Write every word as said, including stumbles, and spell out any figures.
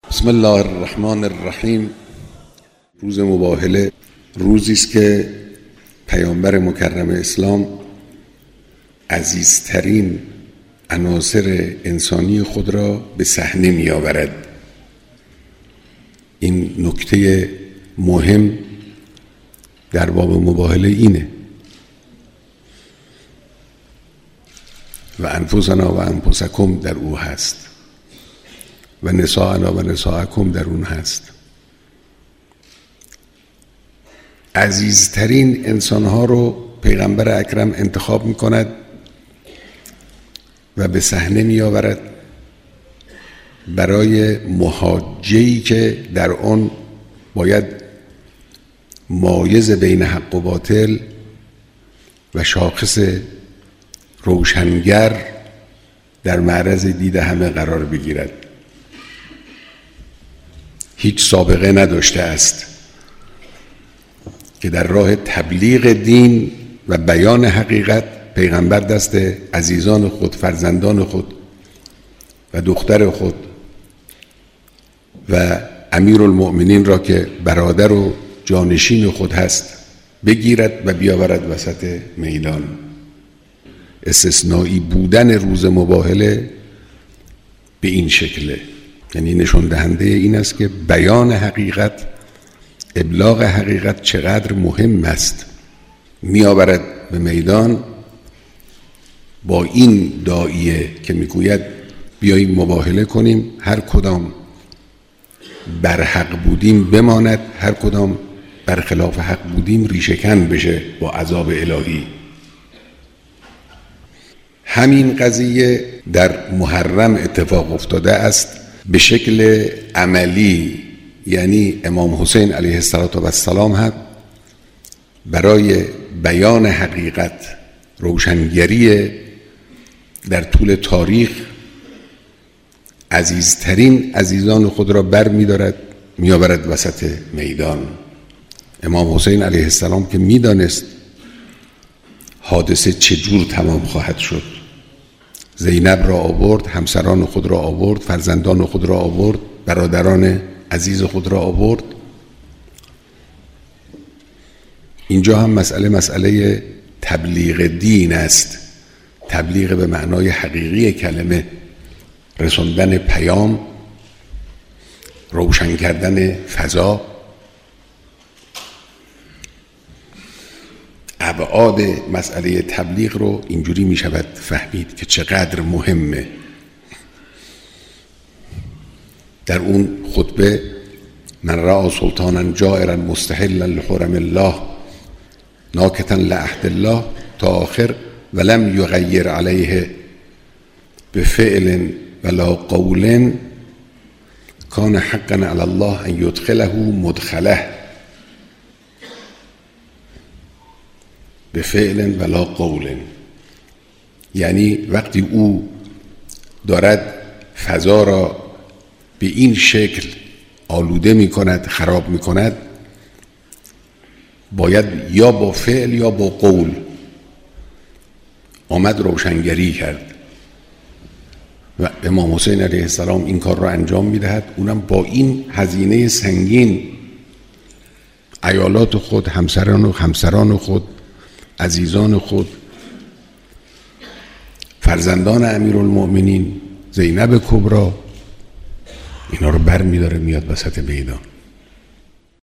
بسم الله الرحمن الرحیم. روز مباهله روزی است که پیامبر مکرم اسلام عزیزترین عناصر انسانی خود را به صحنه می آورد. این نکته مهم در باب مباهله اینه: و انفسنا و انفسکم در او هست و نساءنا و نساءکم در اون هست. عزیزترین انسانها رو پیغمبر اکرم انتخاب می کند و به صحنه می آورد برای محاجه‌ای که در آن باید مایز بین حق و باطل و شاخص روشنگر در معرض دید همه قرار بگیرد. هیچ سابقه نداشته است که در راه تبلیغ دین و بیان حقیقت پیغمبر دست عزیزان خود، فرزندان خود و دختر خود و امیرالمؤمنین را که برادر و جانشین خود هست بگیرد و بیاورد وسط میدان. استثنایی بودن روز مباهله به این شکله، یعنی نشون دهنده این است که بیان حقیقت، ابلاغ حقیقت چقدر مهم است. می آورد به میدان با این داعیه که میگوید بیاییم مباهله کنیم، هر کدام بر حق بودیم بماند، هر کدام بر خلاف حق بودیم ریشه‌کن بشه با عذاب الهی. همین قضیه در محرم اتفاق افتاده است به شکل عملی، یعنی امام حسین علیه السلام هم برای بیان حقیقت، روشنگری در طول تاریخ عزیزترین عزیزان خود را بر می دارد می آورد وسط میدان. امام حسین علیه السلام که می دانست حادثه چجور تمام خواهد شد، زینب را آورد، همسران خود را آورد، فرزندان خود را آورد، برادران عزیز خود را آورد. اینجا هم مسئله مسئله تبلیغ دین است، تبلیغ به معنای حقیقی کلمه، رساندن پیام، روشن کردن فضا. ابعاد مسئله تبلیغ رو اینجوری می شود فهمید که چقدر مهمه. در اون خطبه من رأى سلطانا جائرا مستحلا لحرم الله ناکتا لعهد الله تا آخر ولم یغیر علیه بفعل ولا قول کان حقا علی الله ان یدخله مدخله. به فعل ولا قول، یعنی وقتی او دارد فضا را به این شکل آلوده می کند، خراب می کند، باید یا با فعل یا با قول آمد روشنگری کرد. و امام حسین علیه السلام این کار را انجام می دهد، اونم با این هزینه سنگین. عیالات خود، همسران و همسران خود، عزیزان خود، فرزندان امیرالمؤمنین، زینب کبری، اینا رو بر می داره میاد وسط میدان.